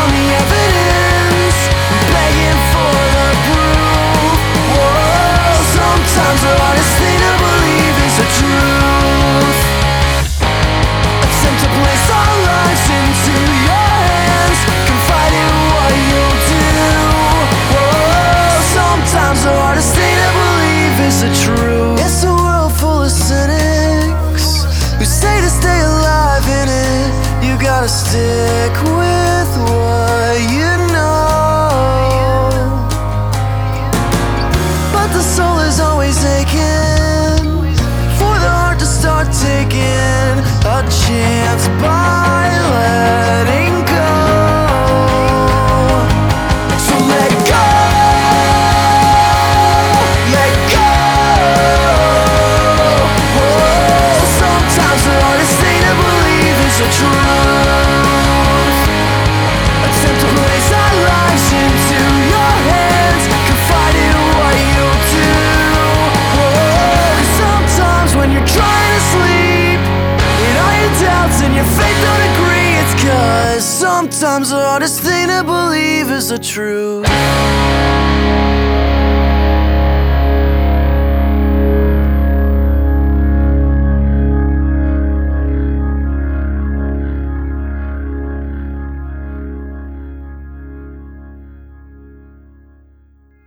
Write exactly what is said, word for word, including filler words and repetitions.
on the evidence, begging for the proof. Whoa, sometimes the hardest thing to believe is the truth. Attempt to place our lives into your hands, confide in what you'll do. Whoa, sometimes the hardest thing to believe is the truth. It's a world full of cynics who say to stay alive in it, you gotta stick with what you know. But the soul is always aching for the heart to start taking a chance by letting go. So let go, let go. Whoa, sometimes the hardest thing to believe is the truth. Attempt to place our lives into your hands, confide in what you'll do. Whoa, sometimes when you're trying to sleep, and all your doubts and your faith don't agree, it's 'cause sometimes the hardest thing to believe is the truth.